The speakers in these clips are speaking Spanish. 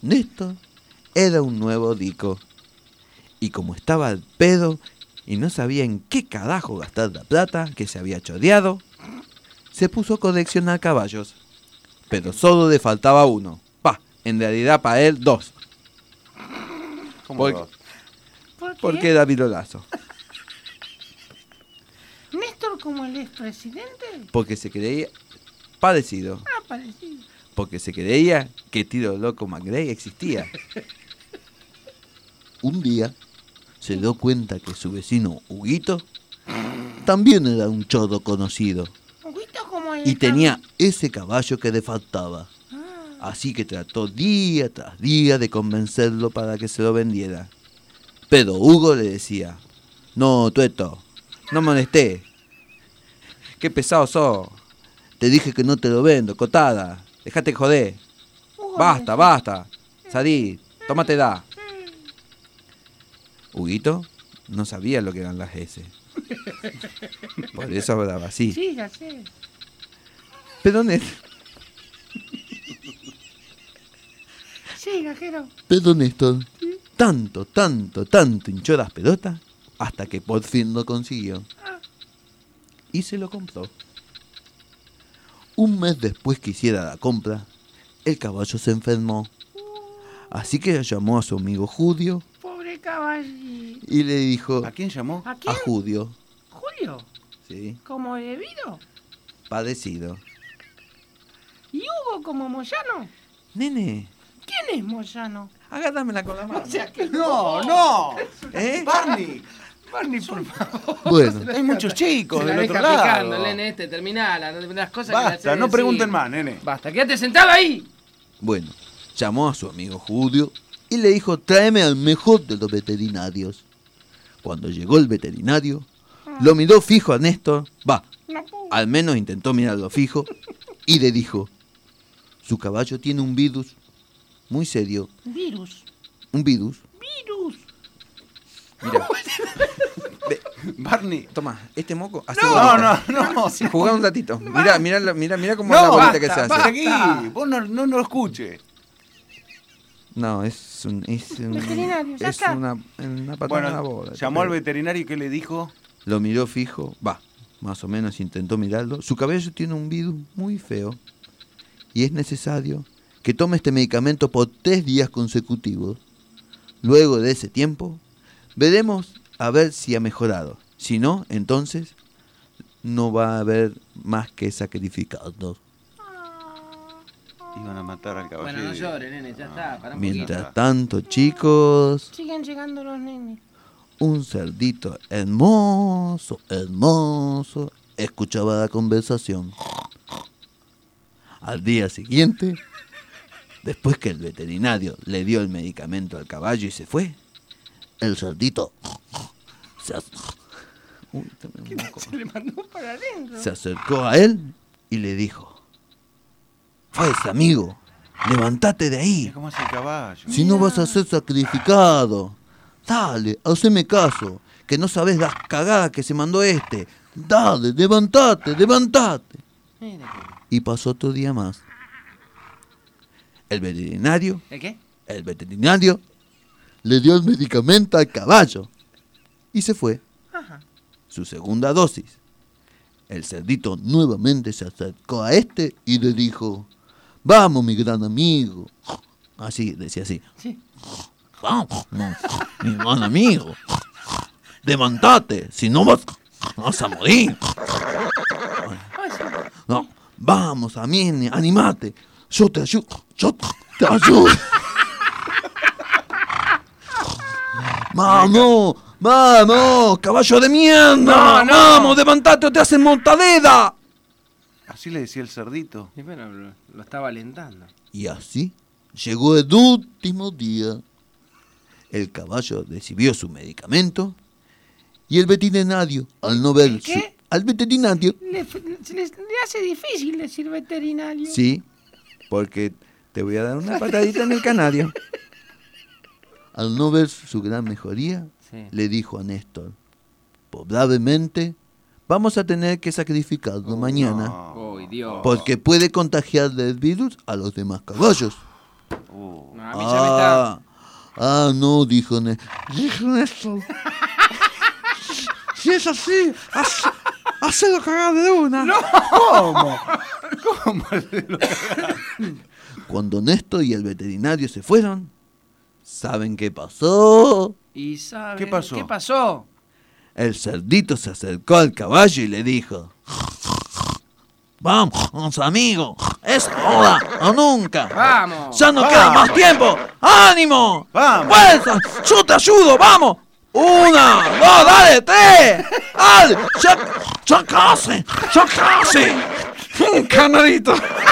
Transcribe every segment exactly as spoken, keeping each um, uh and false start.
Néstor era un nuevo dico. Y como estaba al pedo y no sabía en qué carajo gastar la plata que se había choreado, se puso a coleccionar caballos. Pero solo le faltaba uno. Pa, en realidad para él dos. ¿Cómo Por- dos? ¿Por qué? Porque era virolazo. ¿Néstor como el expresidente? Porque se creía parecido. Ah, parecido. Porque se creía que Tiro Loco McRae existía. Un día se dio cuenta que su vecino Huguito también era un chorro conocido Huguito como el... y tenía ese caballo que le faltaba. Ah, Así que trató día tras día de convencerlo para que se lo vendiera. Pero Hugo le decía: no, Tueto, no molesté. Qué pesado sos. Te dije que no te lo vendo, cotada. Dejate de joder. Hugo Basta, le- basta. Salí, tómate da. Huguito no sabía lo que eran las S. Por eso hablaba así. Sí, ya sé. Pero Néstor, Sí, gajero. pero Néstor, tanto, tanto, tanto hinchó las pelotas hasta que por fin lo consiguió. Y se lo compró. Un mes después que hiciera la compra, el caballo se enfermó. Así que llamó a su amigo Judio Pobre caballito. y le dijo ¿A quién llamó? ¿A a quién? Judio, Julio. sí, ¿Como debido? padecido: ¿Y Hugo como Moyano? nene, ¿Quién es Moyano? agárramela con la mano. No, no. ¿Eh? Barney. Barney, por favor. Bueno, Hay muchos chicos Se la del otro deja picando, lado. el nene este, terminala, no- las cosas que le Basta, haces no decir. pregunten más, nene. Basta, quédate sentado ahí. bueno, llamó a su amigo Judio y le dijo: tráeme al mejor de los veterinarios. Cuando llegó el veterinario, lo miró fijo a Néstor, va, No puedo. al menos intentó mirarlo fijo, y le dijo: su caballo tiene un virus muy serio, Virus. un virus. Virus. Mira, ve, Barney. toma, este moco, hace No, bolita. no, no. Jugá un ratito. Mira, mira, la- mira, mira cómo No, es la bolita que basta, se hace. Seguí. Vos no, no, no lo escuches. No, es un, es un, Veterinario, ya es está. una, una patada en la bola. Bueno, llamó al veterinario y ¿qué le dijo? Lo miró fijo, va, más o menos intentó mirarlo. Su cabello tiene un virus muy feo y es necesario que tome este medicamento por tres días consecutivos. Luego de ese tiempo, veremos a ver si ha mejorado. Si no, entonces no va a haber más que sacrificarnos. Iban a matar al caballero. Bueno, no llores, nene, ya está, para un Mientras poquito. tanto, chicos, Siguen llegando los nenes. un cerdito hermoso, hermoso, escuchaba la conversación. Al día siguiente, después que el veterinario le dio el medicamento al caballo y se fue, el cerdito se, ac- Uy, tomé un moco. Se le mandó para adentro. Se acercó a él y le dijo: pues, amigo, levántate de ahí, Mira cómo es el caballo. si no vas a ser sacrificado. Dale, haceme caso, que no sabes las cagadas que se mandó este. Dale, levántate, levántate. Mira Y pasó otro día más. El veterinario, que- ¿El qué? el veterinario le dio el medicamento al caballo y se fue. Ajá. Su segunda dosis. El cerdito nuevamente se acercó a este y le dijo: vamos, mi gran amigo. Así, decía así. Sí. Vamos, mi gran amigo. Levántate, si no vas, vas a morir. Ay, sí. No, vamos, a mí, animate. Yo te ayudo, yo te ayudo. Vamos, vamos, caballo de mierda. No, no. Vamos, levantate o te hacen mortadela. Así le decía el cerdito. Y bueno, lo, lo estaba alentando. Y así llegó el último día. El caballo recibió su medicamento y el veterinario, al no ver ¿El su... qué? Al veterinario, Le, se les- le hace difícil decir veterinario. sí, porque te voy a dar una patadita en el canario. Al no ver su gran mejoría, Sí. le dijo a Néstor: probablemente vamos a tener que sacrificarlo mañana, No. Uy, Dios. porque puede contagiarle el virus a los demás caballos. Uh, No, a mí ya me está... Ah, ah, no, dijo Néstor. Dijo Néstor. Si es así, hace- hacelo cagar de una. ¿Cómo? ¿Cómo? Cuando Néstor y el veterinario se fueron, ¿saben qué pasó? ¿Y sabe? ¿Qué pasó? ¿Qué pasó? El cerdito se acercó al caballo y le dijo: Vamos, amigo, es ahora o nunca. ¡Vamos! Ya no Vamos. queda más tiempo. ¡Ánimo! Vamos. ¡Fuerza! ¡Yo te ayudo! ¡Vamos! ¡Una! ¡Dos! ¡Dale! ¡Tres! ¡Al! ¡Ya, ya casi! ¡Ya casi! ¡Canarito!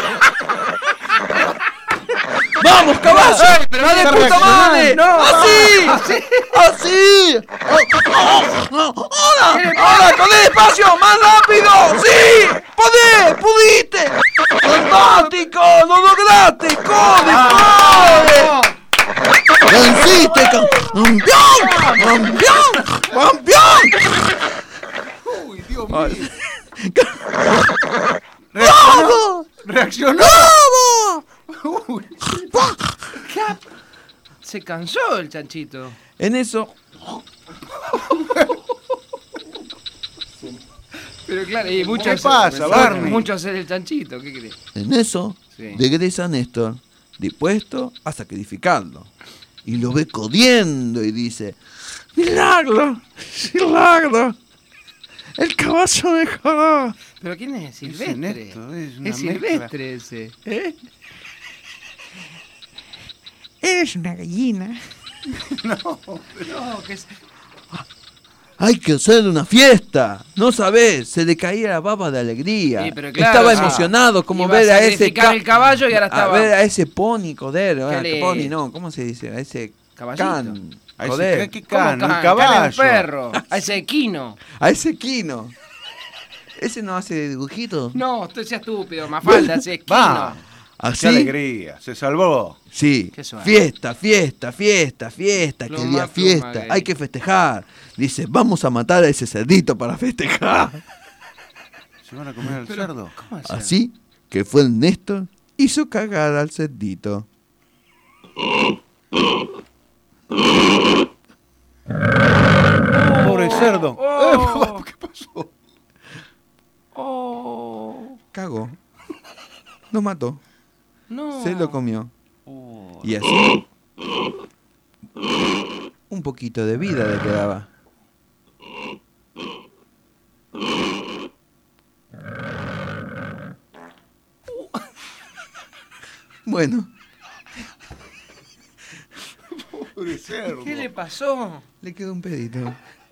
¡Vamos, caballo! ¡Ay, pero ¡Dale, está puta reaccionando! madre! ¡No! ¡Así! ¡Así! ¡Oh, oh, oh! ¡Ahora! ¡Ahora! ¡Con despacio! ¡Más rápido! ¡Sí! ¡Podés! ¡Pudiste! ¡Fantástico! ¡Lo lograste! ¡Corre! ¡Corre! ¡Venciste! ¡Campeón! ¡Campeón! ¡Campeón! Uy, Dios mío. ¡Bravo! Reaccionó. ¡Bravo! Uy. Se cansó el chanchito. En eso, Pero claro, y mucho ¿Qué hacer- pasa, Barney? Mucho hacer el chanchito, ¿qué crees? en eso, Sí. regresa Néstor, dispuesto a sacrificarlo. Y lo ve codiendo y dice: ¡Milagro! ¡Milagro! ¡El caballo mejoró! ¿Pero quién es? Ese Silvestre. Néstor es una Es mezcla. Silvestre ese. ¿Eh? Eres una gallina. No, que es... Hay que hacer una fiesta. No sabés, se le caía la baba de alegría. Sí, pero claro, estaba sí. emocionado como Iba ver a a ese sacrificar ca- el caballo y ahora a estaba... ver a ese pony codero, ¿Qué ah, le- pony no, ¿cómo se dice? A ese Caballito. can, A ese joder, ca- ¿Qué ¿Cómo can? can? Un Can caballo. es un perro. A ese equino. a ese quino. Ese no hace dibujitos. No, usted sea estúpido, Mafalda, ese equino. Va. Así. Qué alegría. Se salvó. Sí, Qué suave. fiesta, fiesta, fiesta, fiesta, que Pluma, día pluma, fiesta, gay. hay que festejar. Dice, vamos a matar a ese cerdito para festejar. ¿Se van a comer al cerdo? ¿Cómo es? Así que fue el Néstor, hizo cagar al cerdito. Pobre cerdo. Oh. Eh, ¿Qué pasó? Oh, Cagó. Lo mató. no. Se lo comió. Oh. Y así, un poquito de vida le quedaba. Bueno, Pobre cerdo. ¿Qué le pasó? le quedó un pedito.